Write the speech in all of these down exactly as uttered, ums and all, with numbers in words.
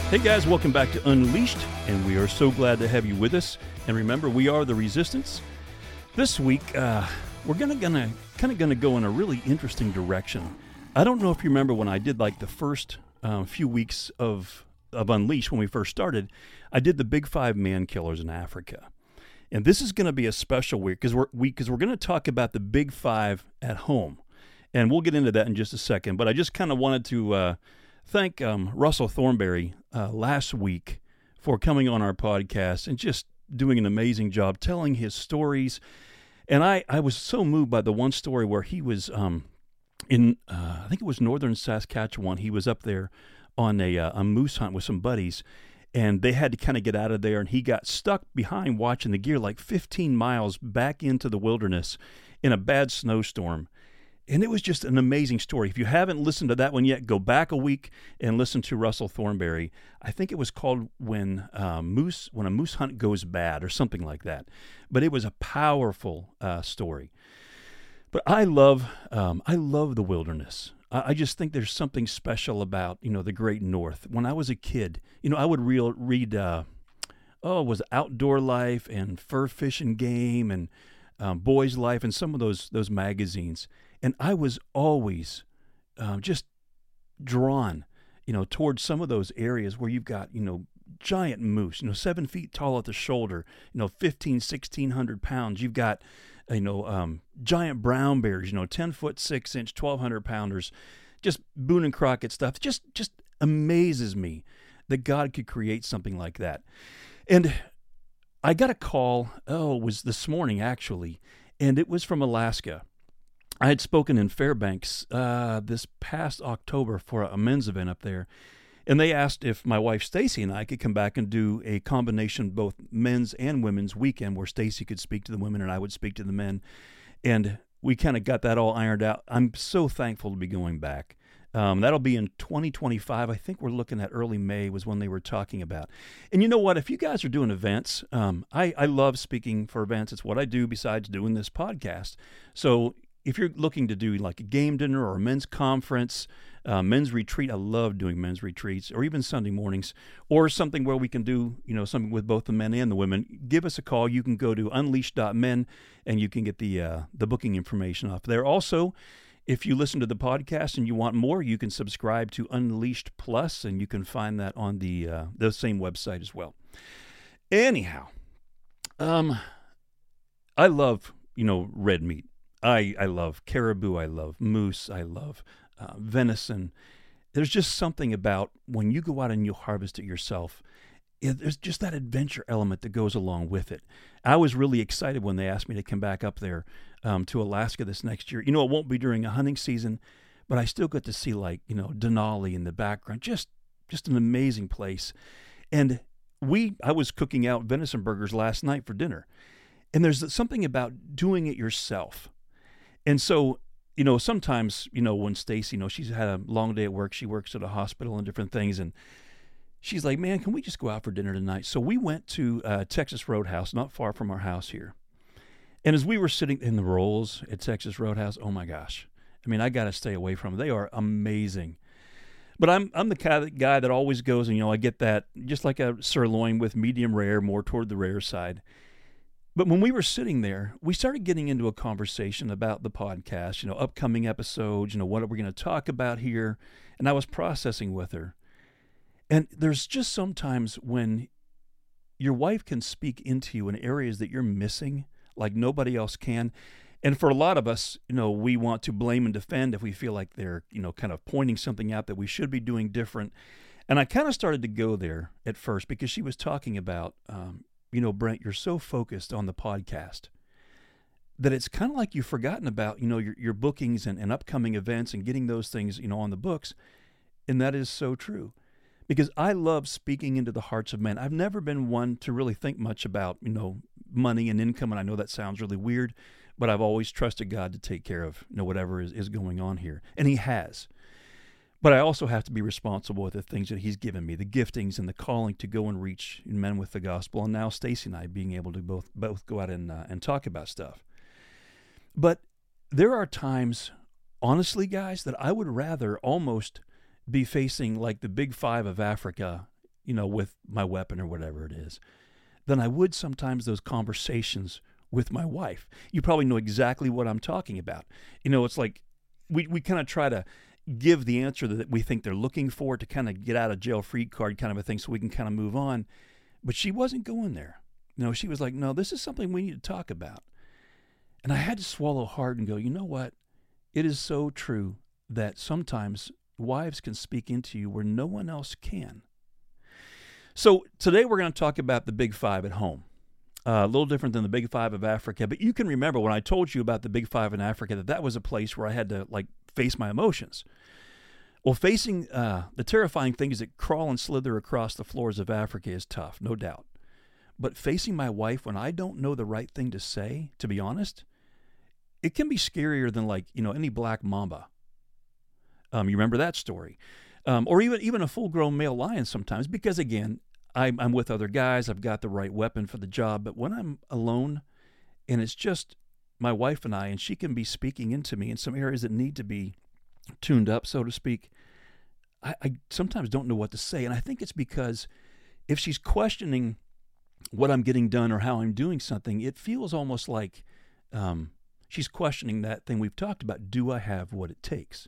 Hey guys, welcome back to Unleashed, and we are so glad to have you with us. And remember, we are the Resistance. This week, uh, we're gonna gonna kind of gonna go in a really interesting direction. I don't know if you remember when I did like the first uh, few weeks of of Unleashed when we first started. I did the Big Five Man Killers in Africa, and this is going to be a special week because we're we because we're going to talk about the Big Five at home, and we'll get into that in just a second. But I just kind of wanted to. Uh, Thank um, Russell Thornberry uh, last week for coming on our podcast and just doing an amazing job telling his stories. And I, I was so moved by the one story where he was um, in, uh, I think it was northern Saskatchewan. He was up there on a, uh, a moose hunt with some buddies, and they had to kind of get out of there, and he got stuck behind watching the gear like fifteen miles back into the wilderness in a bad snowstorm. And it was just an amazing story. If you haven't listened to that one yet, go back a week and listen to Russell Thornberry. I think it was called When uh, Moose When a Moose Hunt Goes Bad or something like that. But it was a powerful uh, story. But I love um, I love the wilderness. I, I just think there's something special about, you know, the Great North. When I was a kid, you know, I would real, read, uh, oh, it was Outdoor Life and Fur Fish and Game and um, Boys Life and some of those those magazines. And I was always um, just drawn, you know, towards some of those areas where you've got, you know, giant moose, you know, seven feet tall at the shoulder, you know, fifteen, sixteen hundred pounds. You've got, you know, um, giant brown bears, you know, ten foot, six inch, twelve hundred pounders, just Boone and Crockett stuff. Just, just amazes me that God could create something like that. And I got a call, oh, it was this morning actually, and it was from Alaska. I had spoken in Fairbanks uh, this past October for a men's event up there, and they asked if my wife Stacy and I could come back and do a combination both men's and women's weekend where Stacy could speak to the women and I would speak to the men, and we kind of got that all ironed out. I'm so thankful to be going back. Um, that'll be in twenty twenty-five. I think we're looking at early May was when they were talking about. And you know what? If you guys are doing events, um, I, I love speaking for events. It's what I do besides doing this podcast. So if you're looking to do like a game dinner or a men's conference, uh, men's retreat, I love doing men's retreats, or even Sunday mornings, or something where we can do, you know, something with both the men and the women, give us a call. You can go to unleashed dot men and you can get the uh, the booking information off there. Also, if you listen to the podcast and you want more, you can subscribe to Unleashed Plus, and you can find that on the uh, the same website as well. Anyhow, um, I love, you know, red meat. I, I love caribou, I love moose, I love uh, venison. There's just something about when you go out and you harvest it yourself, it, there's just that adventure element that goes along with it. I was really excited when they asked me to come back up there um, to Alaska this next year. You know, it won't be during a hunting season, but I still get to see, like, you know, Denali in the background. Just just an amazing place. And we, I was cooking out venison burgers last night for dinner. And there's something about doing it yourself. And so, you know, sometimes, you know, when Stacy, you know, she's had a long day at work, she works at a hospital and different things, and she's like, man, can we just go out for dinner tonight? So we went to uh, Texas Roadhouse, not far from our house here. And as we were sitting in the rolls at Texas Roadhouse, oh my gosh, I mean, I got to stay away from them. They are amazing. But I'm I'm the kind of guy that always goes, and, you know, I get that, just like a sirloin with medium rare, more toward the rare side. But when we were sitting there, we started getting into a conversation about the podcast, you know, upcoming episodes, you know, what are we going to talk about here? And I was processing with her. And there's just sometimes when your wife can speak into you in areas that you're missing, like nobody else can. And for a lot of us, you know, we want to blame and defend if we feel like they're, you know, kind of pointing something out that we should be doing different. And I kind of started to go there at first because she was talking about, um, you know, Brent, you're so focused on the podcast that it's kind of like you've forgotten about, you know, your, your bookings and, and upcoming events and getting those things, you know, on the books. And that is so true, because I love speaking into the hearts of men. I've never been one to really think much about, you know, money and income. And I know that sounds really weird, but I've always trusted God to take care of, you know, whatever is, is going on here. And he has. But I also have to be responsible with the things that he's given me, the giftings and the calling to go and reach men with the gospel. And now Stacy and I being able to both both go out and uh, and talk about stuff. But there are times, honestly, guys, that I would rather almost be facing like the Big Five of Africa you know, with my weapon or whatever it is, than I would sometimes those conversations with my wife. You probably know exactly what I'm talking about. You know, it's like we, we kind of try to give the answer that we think they're looking for to kind of get out of jail free card kind of a thing so we can kind of move on. But she wasn't going there. You know, she was like, no, this is something we need to talk about. And I had to swallow hard and go, you know what? It is so true that sometimes wives can speak into you where no one else can. So today we're going to talk about the Big Five at home. Uh, a little different than the Big Five of Africa, but you can remember when I told you about the Big Five in Africa that that was a place where I had to like face my emotions. Well, facing uh, the terrifying things that crawl and slither across the floors of Africa is tough, no doubt. But facing my wife when I don't know the right thing to say, to be honest, it can be scarier than like, you know, any black mamba. Um, you remember that story? Um, or even even a full-grown male lion sometimes, because again, I'm, I'm with other guys, I've got the right weapon for the job, but when I'm alone and it's just my wife and I, and she can be speaking into me in some areas that need to be tuned up, so to speak, I, I sometimes don't know what to say. And I think it's because if she's questioning what I'm getting done or how I'm doing something, it feels almost like um, she's questioning that thing we've talked about. Do I have what it takes?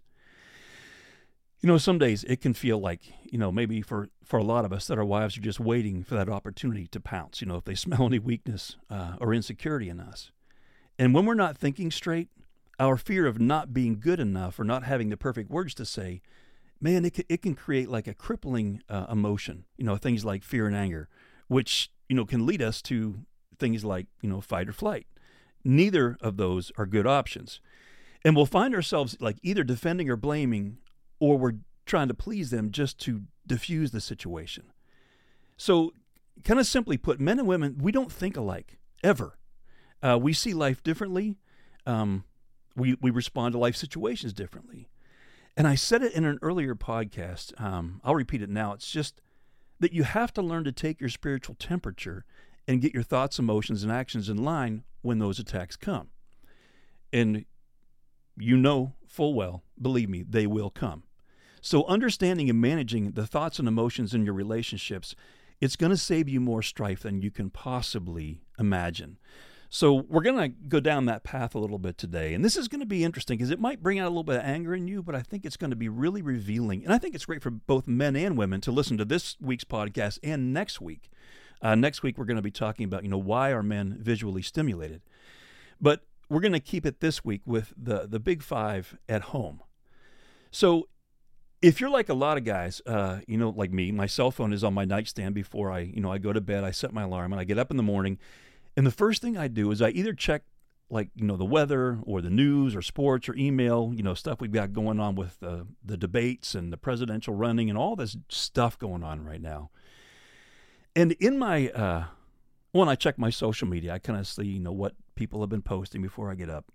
You know, some days it can feel like, you know, maybe for, for a lot of us that our wives are just waiting for that opportunity to pounce, you know, if they smell any weakness uh, or insecurity in us. And when we're not thinking straight, our fear of not being good enough or not having the perfect words to say, man, it can, it can create like a crippling uh, emotion, you know, things like fear and anger, which, you know, can lead us to things like, you know, fight or flight. Neither of those are good options. And we'll find ourselves like either defending or blaming, or we're trying to please them just to diffuse the situation. So kind of simply put, men and women, we don't think alike, ever. Uh, we see life differently. Um, we, we respond to life situations differently. And I said it in an earlier podcast. Um, I'll repeat it now. It's just that you have to learn to take your spiritual temperature and get your thoughts, emotions, and actions in line when those attacks come. And you know full well, believe me, they will come. So understanding and managing the thoughts and emotions in your relationships, it's going to save you more strife than you can possibly imagine. So we're going to go down that path a little bit today. And this is going to be interesting because it might bring out a little bit of anger in you, but I think it's going to be really revealing. And I think it's great for both men and women to listen to this week's podcast and next week. Uh, next week, we're going to be talking about, you know, why are men visually stimulated? But we're going to keep it this week with the, the Big Five at home. So if you're like a lot of guys, uh, you know, like me, my cell phone is on my nightstand before I, you know, I go to bed. I set my alarm and I get up in the morning. And the first thing I do is I either check, like, you know, the weather or the news or sports or email, you know, stuff we've got going on with uh, the debates and the presidential running and all this stuff going on right now. And in my, uh, when I check my social media, I kind of see, you know, what people have been posting before I get up.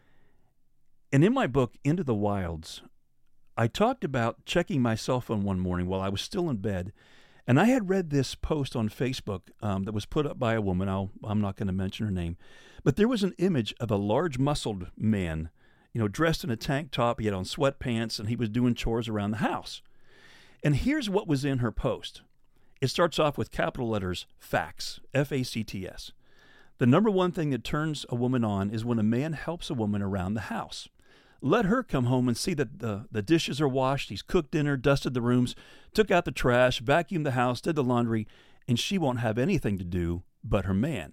And in my book, Into the Wilds, I talked about checking my cell phone one morning while I was still in bed, and I had read this post on Facebook um, that was put up by a woman. I'll, I'm not going to mention her name, but there was an image of a large muscled man, you know, dressed in a tank top. He had on sweatpants, and he was doing chores around the house. And here's what was in her post. It starts off with capital letters, facts, F A C T S. The number one thing that turns a woman on is when a man helps a woman around the house. Let her come home and see that the, the dishes are washed, he's cooked dinner, dusted the rooms, took out the trash, vacuumed the house, did the laundry, and she won't have anything to do but her man.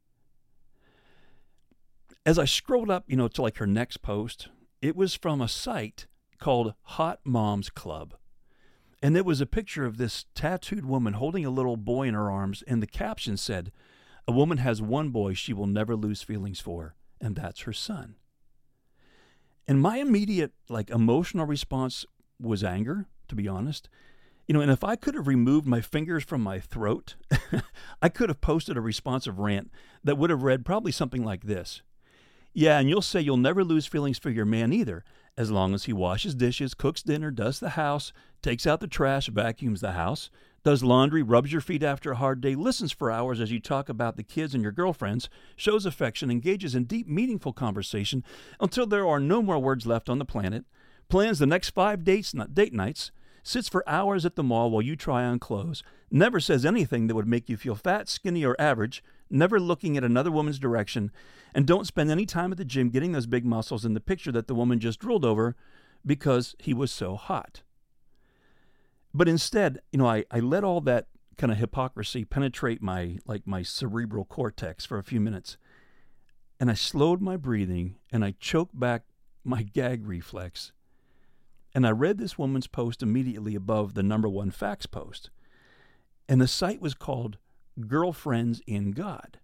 As I scrolled up, you know, to like her next post, it was from a site called Hot Moms Club. And there was a picture of this tattooed woman holding a little boy in her arms, and the caption said, "A woman has one boy she will never lose feelings for, and that's her son." And my immediate, like, emotional response was anger, to be honest. You know, and if I could have removed my fingers from my throat, I could have posted a responsive rant that would have read probably something like this. Yeah, and you'll say you'll never lose feelings for your man either, as long as he washes dishes, cooks dinner, does the house, takes out the trash, vacuums the house, does laundry, rubs your feet after a hard day, listens for hours as you talk about the kids and your girlfriends, shows affection, engages in deep, meaningful conversation until there are no more words left on the planet, plans the next five dates, date nights, sits for hours at the mall while you try on clothes, never says anything that would make you feel fat, skinny, or average, never looking at another woman's direction, and don't spend any time at the gym getting those big muscles in the picture that the woman just drooled over because he was so hot. But instead, you know, I, I let all that kind of hypocrisy penetrate my, like my cerebral cortex for a few minutes. And I slowed my breathing and I choked back my gag reflex. And I read this woman's post immediately above the number one facts post. And the site was called Girlfriends in God.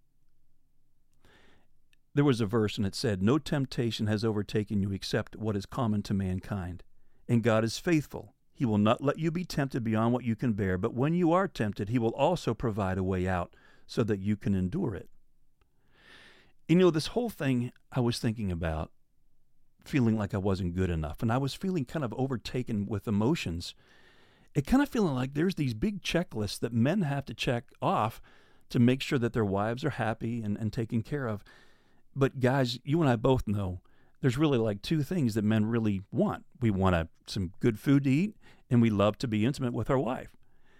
There was a verse and it said, "No temptation has overtaken you except what is common to mankind. And God is faithful. He will not let you be tempted beyond what you can bear, but when you are tempted, he will also provide a way out so that you can endure it." You know, this whole thing I was thinking about feeling like I wasn't good enough, and I was feeling kind of overtaken with emotions. It kind of feeling like there's these big checklists that men have to check off to make sure that their wives are happy and, and taken care of. But guys, you and I both know there's really like two things that men really want. We want a, some good food to eat, and we love to be intimate with our wife.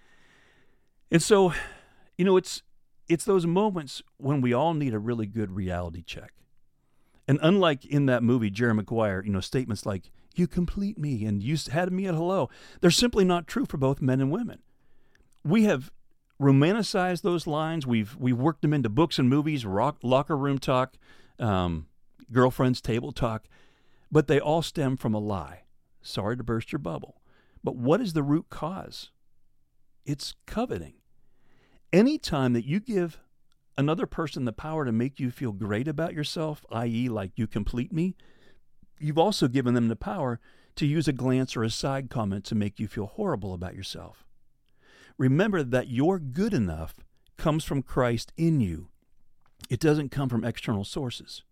And so, you know, it's it's those moments when we all need a really good reality check. And unlike in that movie, Jerry Maguire, you know, statements like, "You complete me," and "You had me at hello," they're simply not true for both men and women. We have romanticized those lines. We've we've worked them into books and movies, rock, locker room talk, um, girlfriend's table talk, but they all stem from a lie. Sorry to burst your bubble. But what is the root cause? It's coveting. Anytime that you give another person the power to make you feel great about yourself, that is like "you complete me," you've also given them the power to use a glance or a side comment to make you feel horrible about yourself. Remember that your good enough comes from Christ in you. It doesn't come from external sources.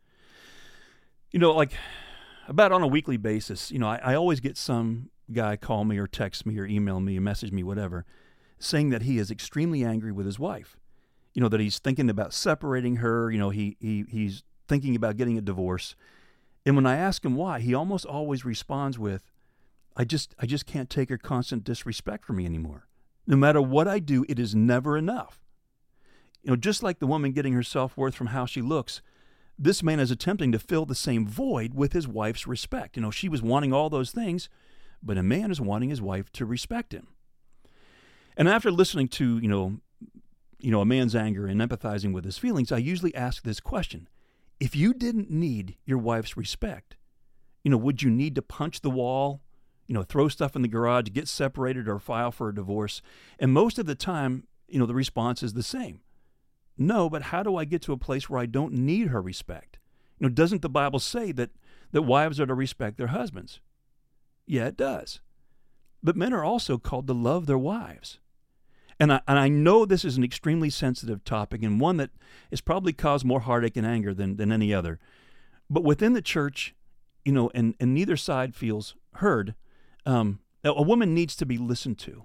You know, like about on a weekly basis, you know, I, I always get some guy call me or text me or email me or message me, whatever, saying that he is extremely angry with his wife. You know, that he's thinking about separating her. You know, he he he's thinking about getting a divorce. And when I ask him why, he almost always responds with, I just I just can't take her constant disrespect for me anymore. No matter what I do, it is never enough. You know, just like the woman getting her self-worth from how she looks, this man is attempting to fill the same void with his wife's respect. You know, she was wanting all those things, but a man is wanting his wife to respect him. And after listening to, you know, you know, a man's anger and empathizing with his feelings, I usually ask this question. If you didn't need your wife's respect, you know, would you need to punch the wall, you know, throw stuff in the garage, get separated, or file for a divorce? And most of the time, you know, the response is the same. No, but how do I get to a place where I don't need her respect? You know, doesn't the Bible say that, that wives are to respect their husbands? Yeah, it does. But men are also called to love their wives. And I, and I know this is an extremely sensitive topic and one that has probably caused more heartache and anger than, than any other. But within the church, you know, and, and neither side feels heard, um, a woman needs to be listened to.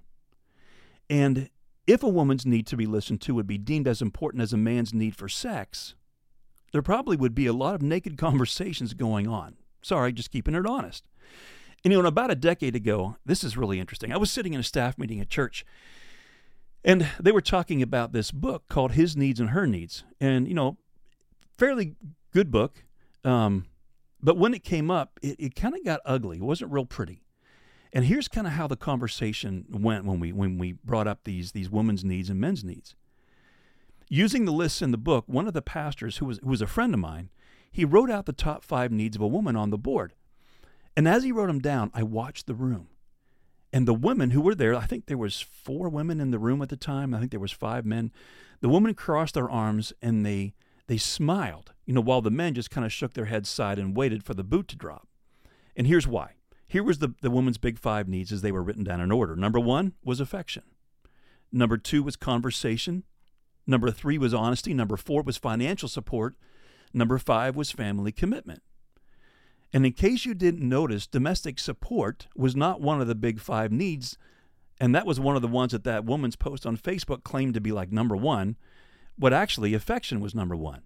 And if a woman's need to be listened to would be deemed as important as a man's need for sex, there probably would be a lot of naked conversations going on. Sorry, just keeping it honest. And, you know, about a decade ago, this is really interesting. I was sitting in a staff meeting at church, and they were talking about this book called His Needs and Her Needs. And, you know, fairly good book. Um, but when it came up, it, it kind of got ugly. It wasn't real pretty. And here's kind of how the conversation went when we when we brought up these, these women's needs and men's needs. Using the lists in the book, one of the pastors, who was, who was a friend of mine, he wrote out the top five needs of a woman on the board. And as he wrote them down, I watched the room. And the women who were there, I think there was four women in the room at the time. I think there was five men. The women crossed their arms and they they smiled, you know, while the men just kind of shook their heads side and waited for the boot to drop. And here's why. Here was the, the woman's big five needs as they were written down in order. Number one was affection. Number two was conversation. Number three was honesty. Number four was financial support. Number five was family commitment. And in case you didn't notice, domestic support was not one of the big five needs, and that was one of the ones that that woman's post on Facebook claimed to be like number one, but actually affection was number one.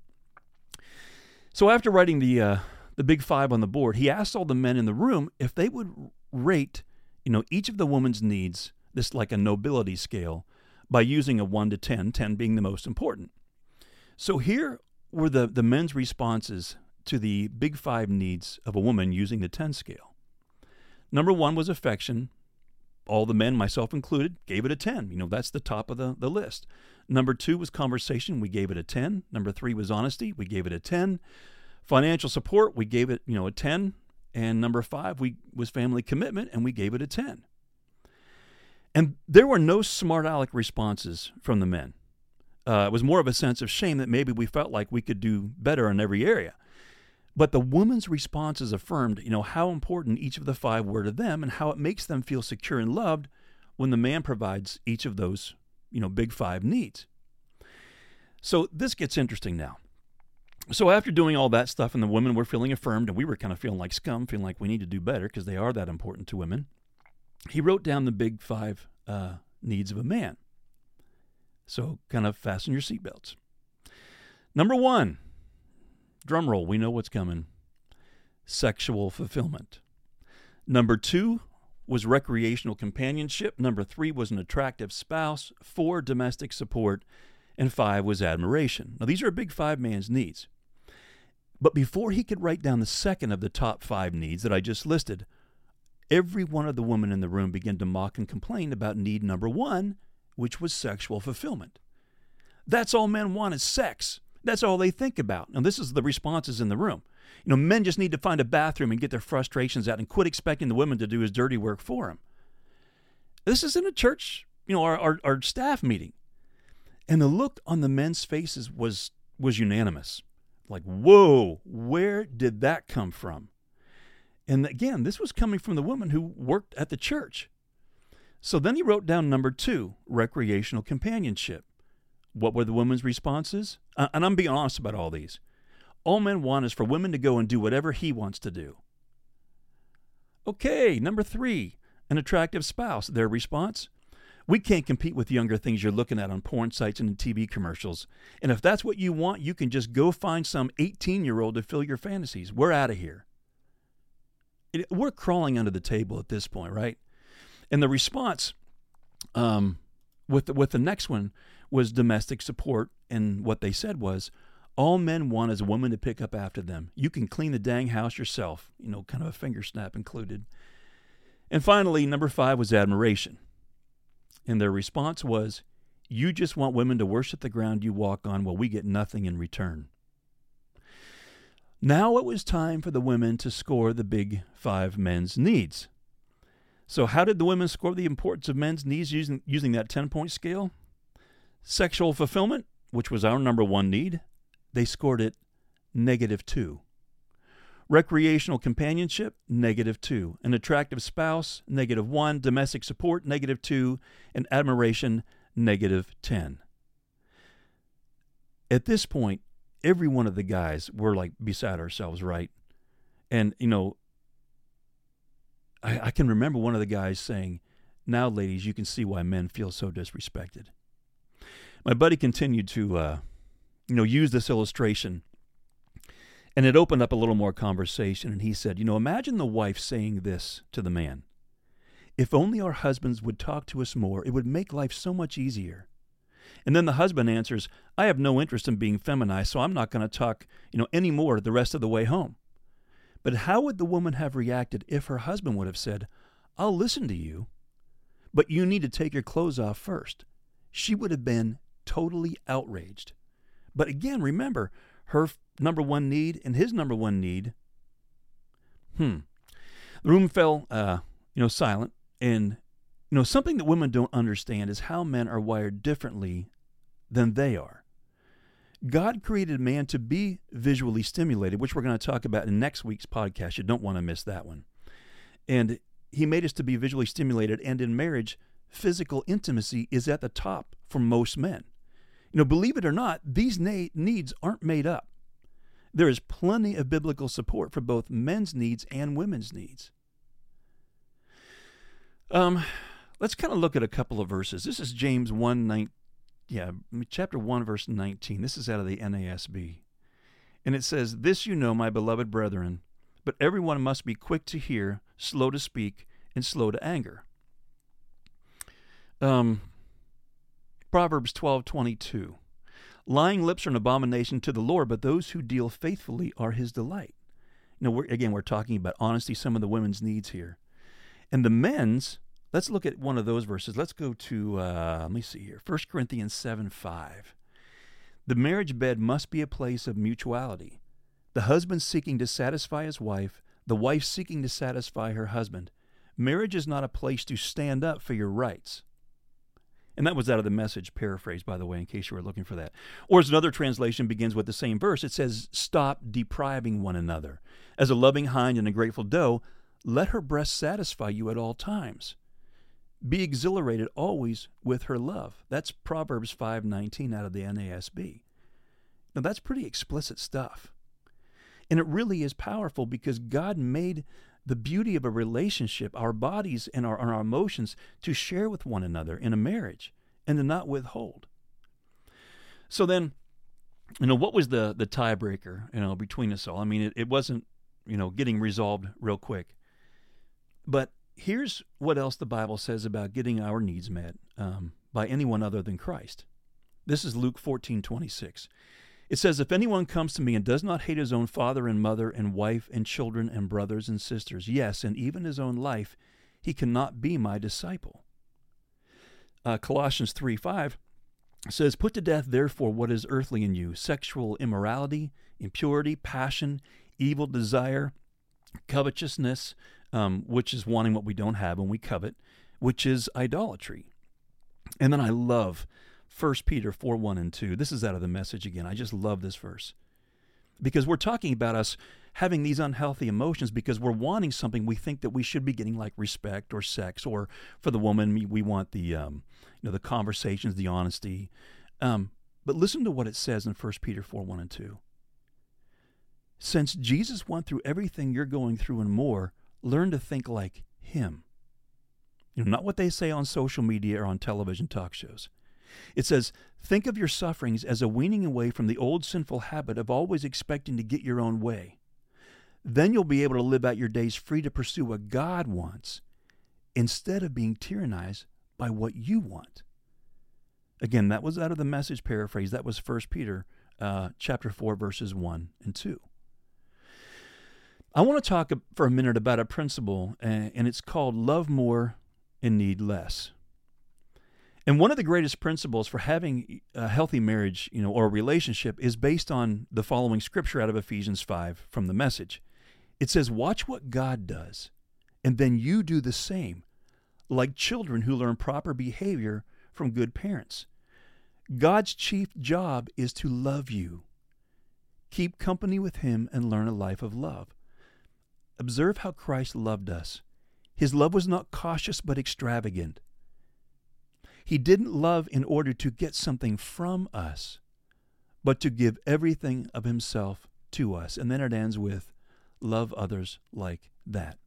So after writing the uh, the big five on the board, he asked all the men in the room if they would rate, you know, each of the woman's needs this like a nobility scale, by using a one to ten, ten being the most important. So here were the, the men's responses to the big five needs of a woman using the ten scale. Number one was affection. All the men, myself included, gave it a ten. You know, that's the top of the, the list. Number two was conversation. We gave it a ten. Number three was honesty. We gave it a ten. Financial support, we gave it, you know, a ten. And number five we was family commitment, and we gave it a ten. And there were no smart aleck responses from the men. Uh, it was more of a sense of shame that maybe we felt like we could do better in every area. But the woman's responses affirmed, you know, how important each of the five were to them and how it makes them feel secure and loved when the man provides each of those, you know, big five needs. So this gets interesting now. So after doing all that stuff and the women were feeling affirmed and we were kind of feeling like scum, feeling like we need to do better because they are that important to women, he wrote down the big five uh, needs of a man. So kind of fasten your seatbelts. Number one, drum roll, we know what's coming, sexual fulfillment. Number two was recreational companionship. Number three was an attractive spouse. Four, domestic support. And five was admiration. Now, these are a big five man's needs. But before he could write down the second of the top five needs that I just listed, every one of the women in the room began to mock and complain about need number one, which was sexual fulfillment. That's all men want is sex. That's all they think about. Now, this is the responses in the room. You know, men just need to find a bathroom and get their frustrations out and quit expecting the women to do his dirty work for him. This is in a church, you know, our, our, our staff meeting. And the look on the men's faces was was unanimous. Like, whoa, where did that come from? And again, this was coming from the woman who worked at the church. So then he wrote down number two, recreational companionship. What were the women's responses? Uh, and I'm being honest about all these. All men want is for women to go and do whatever he wants to do. Okay, number three, an attractive spouse. Their response? We can't compete with younger things you're looking at on porn sites and in T V commercials. And if that's what you want, you can just go find some eighteen-year-old to fill your fantasies. We're out of here. It, we're crawling under the table at this point, right? And the response um, with the, with the next one was domestic support. And what they said was, all men want is a woman to pick up after them. You can clean the dang house yourself. You know, kind of a finger snap included. And finally, number five was admiration. And their response was, you just want women to worship the ground you walk on while we get nothing in return. Now it was time for the women to score the big five men's needs. So how did the women score the importance of men's needs using, using that ten-point scale? Sexual fulfillment, which was our number one need, they scored it negative two. Recreational companionship, negative two. An attractive spouse, negative one. Domestic support, negative two. And admiration, negative ten. At this point, every one of the guys were like beside ourselves, right? And, you know, I, I can remember one of the guys saying, now, ladies, you can see why men feel so disrespected. My buddy continued to, uh, you know, use this illustration. And it opened up a little more conversation, and he said, you know, imagine the wife saying this to the man. If only our husbands would talk to us more, it would make life so much easier. And then the husband answers, I have no interest in being feminized, so I'm not going to talk, you know, any more the rest of the way home. But how would the woman have reacted if her husband would have said, I'll listen to you, but you need to take your clothes off first? She would have been totally outraged. But again, remember, her number one need and his number one need. Hmm. The room fell, uh, you know, silent. And, you know, something that women don't understand is how men are wired differently than they are. God created man to be visually stimulated, which we're going to talk about in next week's podcast. You don't want to miss that one. And he made us to be visually stimulated. And in marriage, physical intimacy is at the top for most men. You know, believe it or not, these na- needs aren't made up. There is plenty of biblical support for both men's needs and women's needs. Um, let's kind of look at a couple of verses. This is James one, nine, yeah, chapter one, verse nineteen. This is out of the N A S B. And it says, this you know, my beloved brethren, but everyone must be quick to hear, slow to speak, and slow to anger. Um, Proverbs twelve twenty-two. Lying lips are an abomination to the Lord, but those who deal faithfully are his delight. You know, we're, again, we're talking about honesty, some of the women's needs here. And the men's, let's look at one of those verses. Let's go to, uh, let me see here, First Corinthians seven five. The marriage bed must be a place of mutuality. The husband seeking to satisfy his wife, the wife seeking to satisfy her husband. Marriage is not a place to stand up for your rights. And that was out of the Message paraphrase, by the way, in case you were looking for that. Or as another translation begins with the same verse, it says, stop depriving one another. As a loving hind and a grateful doe, let her breast satisfy you at all times. Be exhilarated always with her love. That's Proverbs five nineteen out of the N A S B. Now that's pretty explicit stuff. And it really is powerful because God made the beauty of a relationship, our bodies and our, and our emotions, to share with one another in a marriage and to not withhold. So then, you know, what was the the tiebreaker, you know, between us all? I mean, it, it wasn't, you know, getting resolved real quick. But here's what else the Bible says about getting our needs met um, by anyone other than Christ. This is Luke fourteen twenty-six. It says, if anyone comes to me and does not hate his own father and mother and wife and children and brothers and sisters, yes, and even his own life, he cannot be my disciple. Uh, Colossians three five says, put to death, therefore, what is earthly in you, sexual immorality, impurity, passion, evil desire, covetousness, um, which is wanting what we don't have when we covet, which is idolatry. And then I love First Peter four one and two. This is out of the Message again. I just love this verse. Because we're talking about us having these unhealthy emotions because we're wanting something we think that we should be getting, like respect or sex, or for the woman, we want the um, you know, the conversations, the honesty. Um, but listen to what it says in First Peter four one and two. Since Jesus went through everything you're going through and more, learn to think like him. You know, not what they say on social media or on television talk shows. It says, think of your sufferings as a weaning away from the old sinful habit of always expecting to get your own way. Then you'll be able to live out your days free to pursue what God wants instead of being tyrannized by what you want. Again, that was out of the Message paraphrase. That was First Peter uh, chapter four, verses one and two. I want to talk for a minute about a principle, and it's called love more and need less. And one of the greatest principles for having a healthy marriage, you know, or a relationship is based on the following scripture out of Ephesians five from the Message. It says, watch what God does, and then you do the same, like children who learn proper behavior from good parents. God's chief job is to love you. Keep company with him and learn a life of love. Observe how Christ loved us. His love was not cautious but extravagant. He didn't love in order to get something from us, but to give everything of himself to us. And then it ends with, love others like that.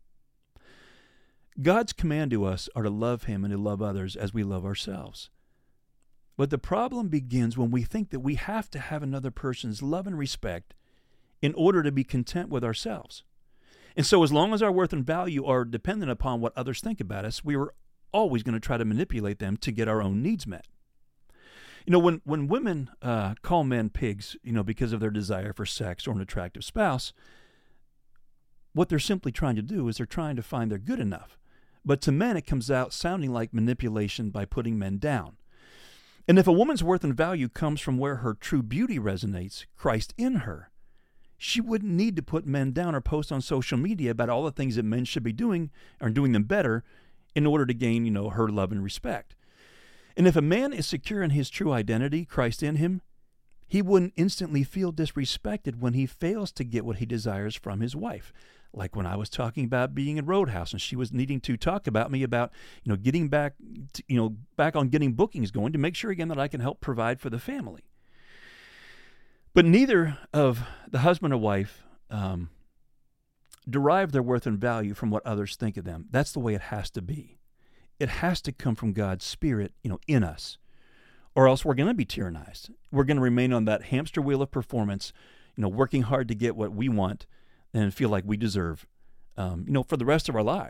God's command to us are to love him and to love others as we love ourselves. But the problem begins when we think that we have to have another person's love and respect in order to be content with ourselves. And so as long as our worth and value are dependent upon what others think about us, we are always going to try to manipulate them to get our own needs met. You know, when, when women uh, call men pigs, you know, because of their desire for sex or an attractive spouse, what they're simply trying to do is they're trying to find they're good enough. But to men, it comes out sounding like manipulation by putting men down. And if a woman's worth and value comes from where her true beauty resonates, Christ in her, she wouldn't need to put men down or post on social media about all the things that men should be doing or doing them better in order to gain, you know, her love and respect. And if a man is secure in his true identity, Christ in him, he wouldn't instantly feel disrespected when he fails to get what he desires from his wife. Like when I was talking about being in Roadhouse and she was needing to talk about me about, you know, getting back, to, you know, back on getting bookings going to make sure again that I can help provide for the family. But neither of the husband or wife um, derive their worth and value from what others think of them. That's the way it has to be. It has to come from God's Spirit, you know, in us, or else we're going to be tyrannized. We're going to remain on that hamster wheel of performance, you know, working hard to get what we want and feel like we deserve, um, you know, for the rest of our lives.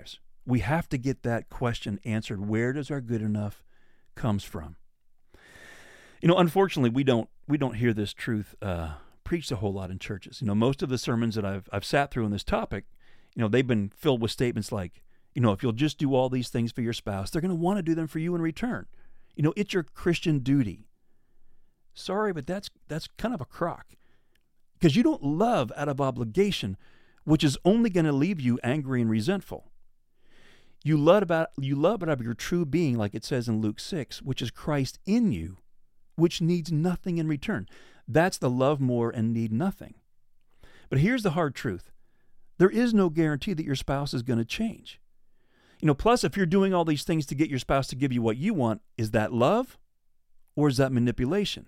We have to get that question answered. Where does our good enough comes from? You know, unfortunately, we don't we don't hear this truth uh, preached a whole lot in churches. You know, most of the sermons that I've I've sat through on this topic, you know, they've been filled with statements like, you know, if you'll just do all these things for your spouse, they're going to want to do them for you in return. You know, it's your Christian duty. Sorry, but that's that's kind of a crock, because you don't love out of obligation, which is only going to leave you angry and resentful. You love about you love out of your true being, like it says in Luke six, which is Christ in you, which needs nothing in return. That's the love more and need nothing. But here's the hard truth. There is no guarantee that your spouse is going to change. You know, plus, if you're doing all these things to get your spouse to give you what you want, is that love or is that manipulation?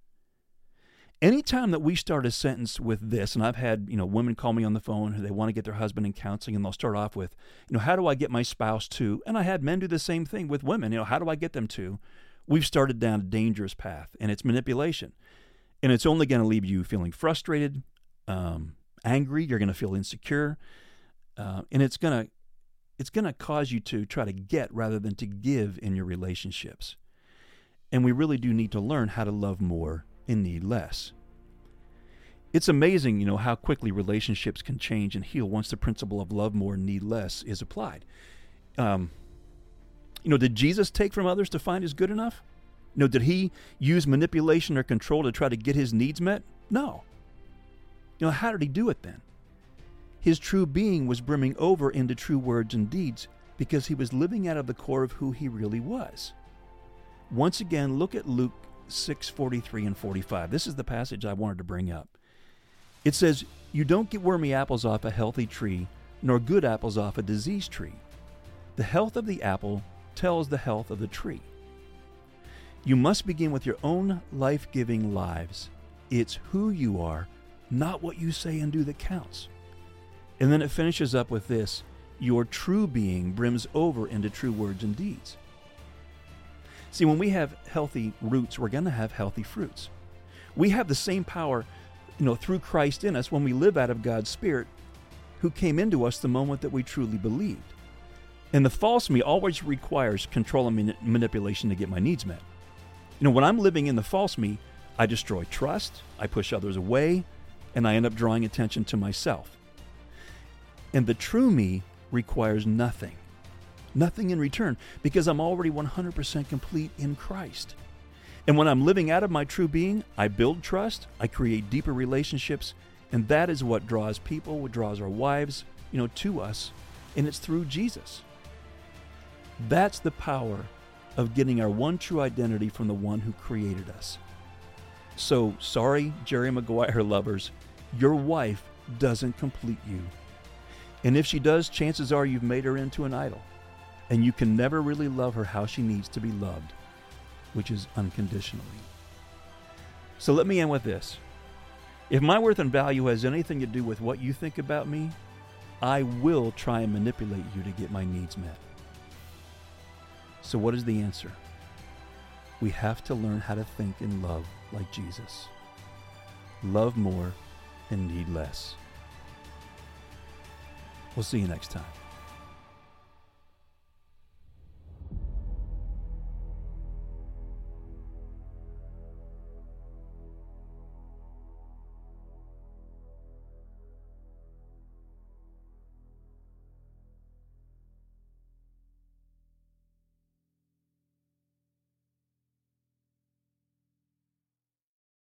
Anytime that we start a sentence with this, and I've had, you know, women call me on the phone who they want to get their husband in counseling, and they'll start off with, you know, how do I get my spouse to? And I had men do the same thing with women. You know, how do I get them to? We've started down a dangerous path, and it's manipulation. And it's only going to leave you feeling frustrated, um, angry. You're going to feel insecure, uh, and it's going to it's going to cause you to try to get rather than to give in your relationships. And we really do need to learn how to love more and need less. It's amazing, you know, how quickly relationships can change and heal once the principle of love more and need less is applied. Um, you know, did Jesus take from others to find his good enough? You know, did he use manipulation or control to try to get his needs met? No. You know, how did he do it then? His true being was brimming over into true words and deeds because he was living out of the core of who he really was. Once again, look at Luke six forty-three and forty-five. This is the passage I wanted to bring up. It says, "You don't get wormy apples off a healthy tree, nor good apples off a diseased tree. The health of the apple tells the health of the tree. You must begin with your own life-giving lives. It's who you are, not what you say and do that counts." And then it finishes up with this, "Your true being brims over into true words and deeds." See, when we have healthy roots, we're going to have healthy fruits. We have the same power, you know, through Christ in us when we live out of God's Spirit, who came into us the moment that we truly believed. And the false me always requires control and mani- manipulation to get my needs met. You know, when I'm living in the false me, I destroy trust, I push others away, and I end up drawing attention to myself. And the true me requires nothing. Nothing in return, because I'm already one hundred percent complete in Christ. And when I'm living out of my true being, I build trust, I create deeper relationships, and that is what draws people, what draws our wives, you know, to us, and it's through Jesus. That's the power of getting our one true identity from the one who created us. So, sorry, Jerry Maguire lovers, your wife doesn't complete you. And if she does, chances are you've made her into an idol. And you can never really love her how she needs to be loved, which is unconditionally. So let me end with this. If my worth and value has anything to do with what you think about me, I will try and manipulate you to get my needs met. So what is the answer? We have to learn how to think and love like Jesus. Love more and need less. We'll see you next time.